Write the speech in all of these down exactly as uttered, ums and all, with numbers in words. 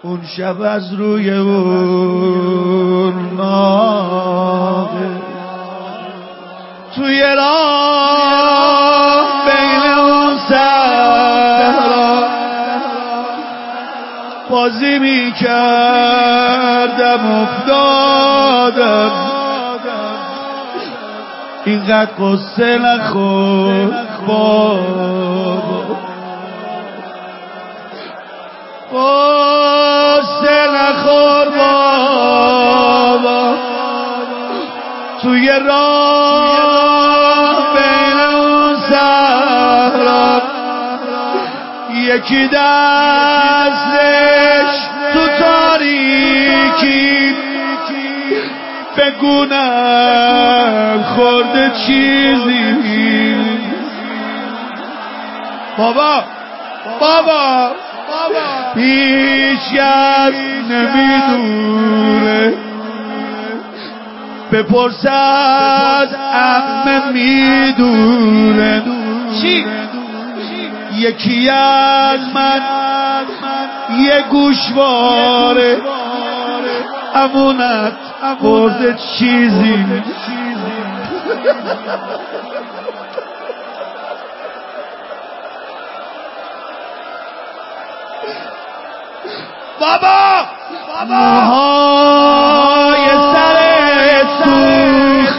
اون شب از روی اون ناقه توی راه بین اون صحرا بازی می کردم افتادم اینقدر قصه نخور بابا قصه نخور بابا توی راه بین اون صحرا یکی دستش تو تاریکی بگونم خورده چیزی بابا بابا هیچ کس نمیدونه بپرس از عمه میدونه چی؟ یکی از من یه گوشواره امونت خورده چیزی بابا موهای سر سوخت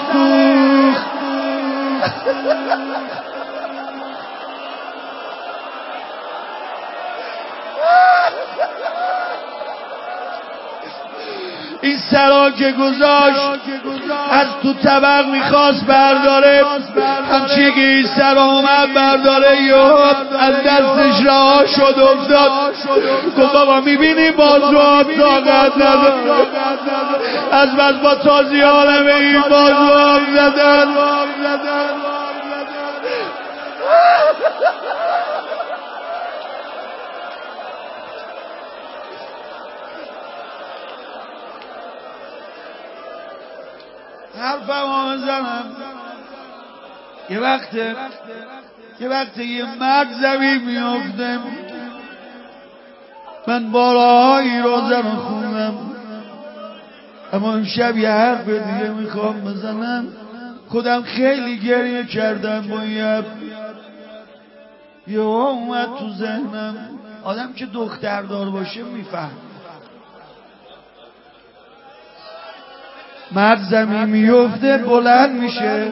این سرا که گذاشت از تو طبق میخواست برداره همچی که این سرا اومد برداره یه از دستش رها شد افتاد گفت بابا میبینی بازو آب طاقت نداره از بس با تازی حالم این بازو آب زدن حرفم ها بزنم یه وقته یه وقته یه مرد زمین میفته من بارهایی روزه رو خوندم اما امشب یه حرف دیگه میخوام بزنم خودم خیلی گریه کردم با یه یه اومد تو ذهنم آدم که دختردار باشه میفهم مرد زمین میفته بلند میشه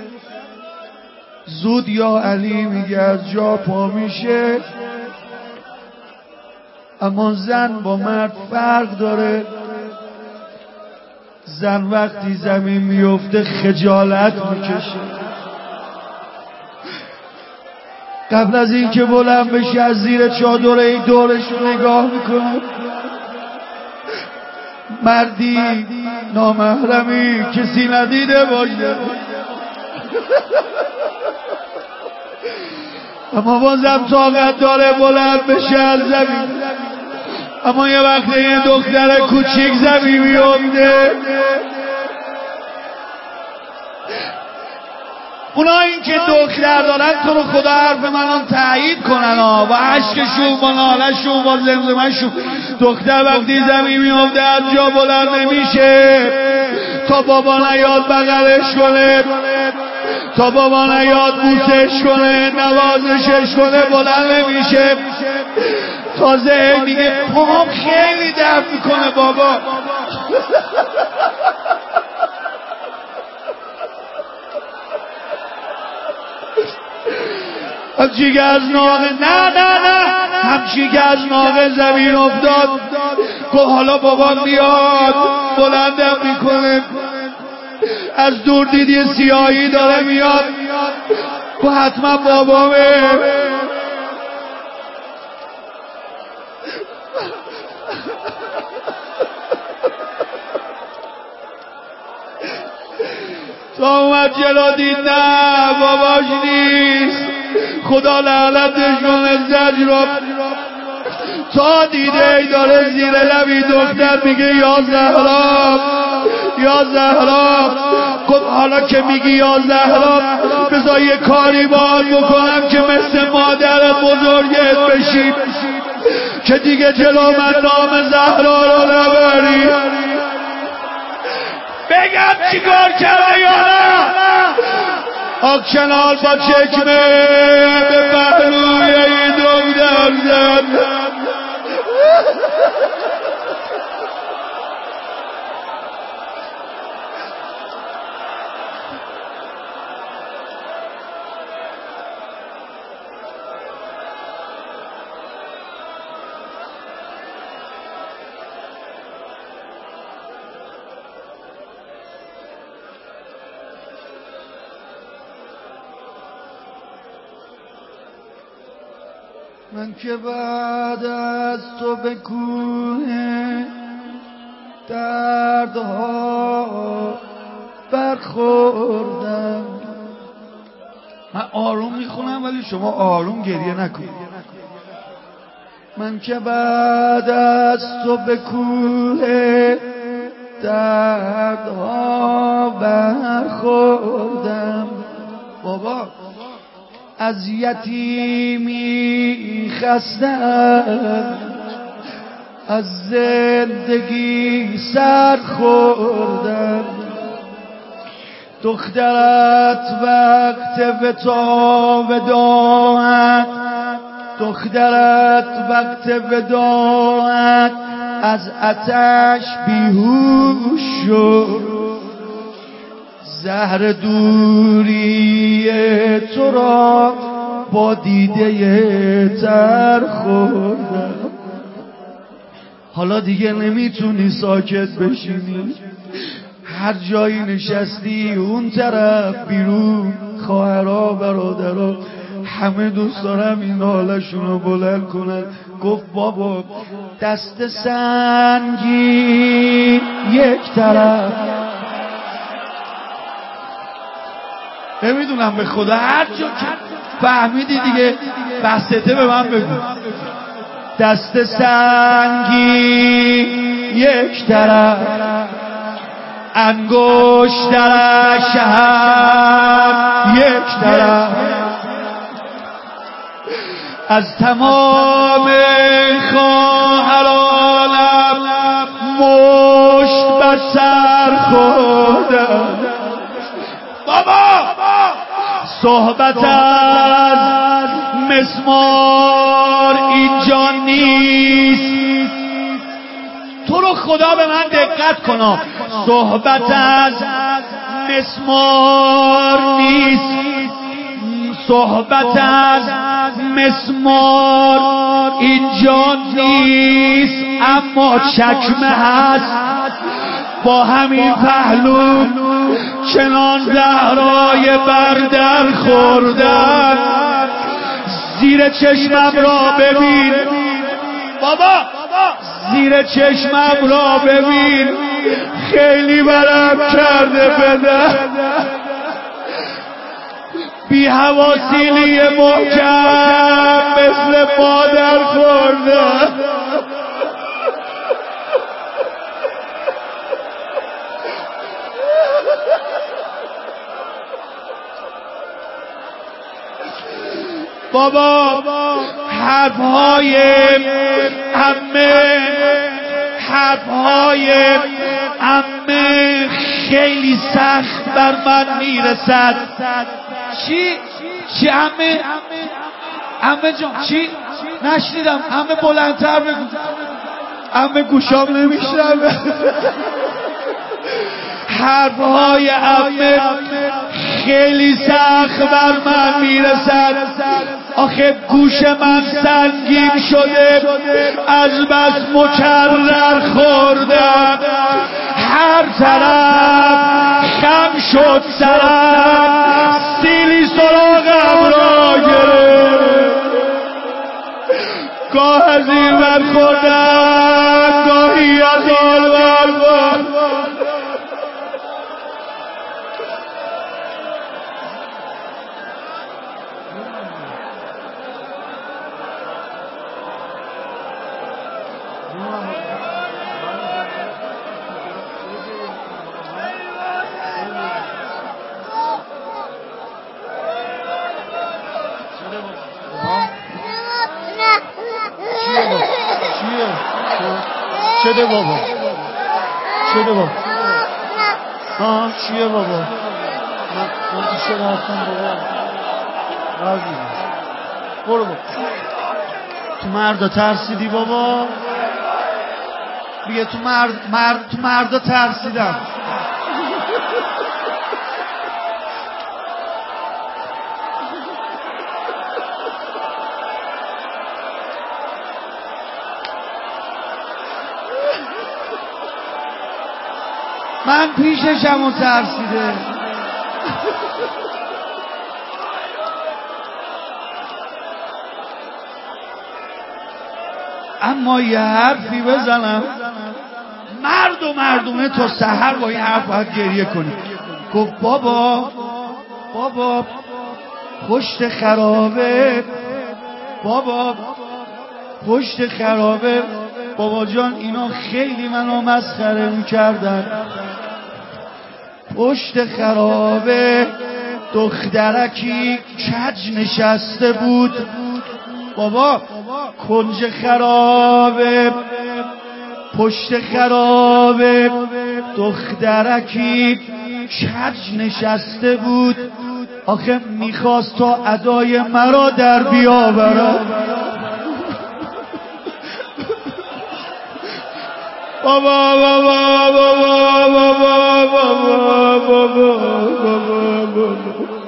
زود یا علی میگه از جا پا میشه اما زن با مرد فرق داره زن وقتی زمین میفته خجالت میکشه قبل از این که بلند بشه از زیر چادره این دورش نگاه میکنه مردی نامحرمی کسی ندیده باشه اما بازم طاقت داره بلند بشه از زمین اما یه وقت یه دختر کوچیک زمین میفته اونا این که دختر دارن تو رو خدا حرف منان تایید کنن ها با عشقشون با نالشون با زمزمشون دختر وقتی زمین میفته از جا بلند نمیشه تا بابا نیاد بغلش کنه تا بابا نیاد بوسش کنه نوازشش کنه بلند نمیشه تازه میگه پام خیلی درد میکنه بابا همچی که از ناقه نه نه نه همچی که از ناقه زمین افتاد گفت حالا بابا میاد بلندم میکنه از دور دیدی سیاهی داره میاد گفت حتما بابامه تا اومد جلو دید نه باباش نیست خدا لعنتش کنه زجر تا دیده ای داره زیر لبی دختر میگه یا زهرا یا زهرا گفت حالا که میگی یا زهرا بذار یه کاری باید بکنم که مثل مادر بزرگت بشی که دیگه جلو من نام زهرا رو نبری. بگم چیکار کرده یا نه؟ آکنال با چکمه به پهلوی این دختر زد. من که بعد از تو به کوه دردها برخوردم. من آروم میخونم ولی شما آروم گریه نکن. من که بعد از تو به کوه دردها برخوردم. بابا از یتیمی خستم، از زندگی سر خوردم. دخترت وقت وتا وداعت، دخترت وقت وداعت از آتش بیهوش شد. زهر دوری تو را با دیده تر خوردم. حالا دیگه نمیتونی ساکت بشینی، هر جایی نشستی اون طرف بیرون خواهرها برادرها همه دوست دارم این حالشون رو بلند کنن. گفت بابا دست سنگی یک طرف، نمیدونم به خدا هر جا که فهمیدی دیگه بسته به من بگو. دست سنگی یک طرف، انگشترش هم یک طرف، از تمام خواهرانم مشت بر سر خوردم. بابا صحبت از مسمار اینجا نیست. تو رو خدا به من دقت کن. صحبت از مسمار نیست، صحبت از مسمار اینجا نیست، اما چکمه هست. با همین پهلو چنان زهرای بردر خوردن. زیر چشمم را ببین بابا، زیر چشمم را ببین، خیلی برم کرده بده. بی حواسیلی محکم مثل مادر خورده. بابا حرفهای عمه، حرفهای عمه خیلی سخت بر من میرسد. چی؟ چی عمه؟ عمه جان چی؟ نشنیدم. عمه بلندتر بگو. عمه گوشام نمیشنوه. حرفهای عمه خیلی سخت بر من میرسد. آخه گوش من سنگین شده، از بس مکرر خوردم. هر طرف خم شد سرم، سیلی سراغم را گرفت. گاه از این ور خوردم، گاهی از آن ور. شده بابا شده بابا ها چیه بابا من من پیشه رفتم بابا عزیزم برو بابا تو مردا ترسیدی بابا بگه تو مرد مرد تو مردا ترسیدم من پیششم و ترسیده اما یه حرفی بزنم مرد و مردونه تا سحر با این حرف باید گریه کنی گفت بابا بابا پشت خرابه بابا پشت خرابه بابا جان اینا خیلی منو مسخره میکردن پشت خرابه دخترکی کج نشسته بود بابا کنج خرابه پشت خرابه دخترکی کج نشسته بود آخه میخواست تا ادای مرا در بیاورد بابا بابا بابا بابا بابا بابا بابا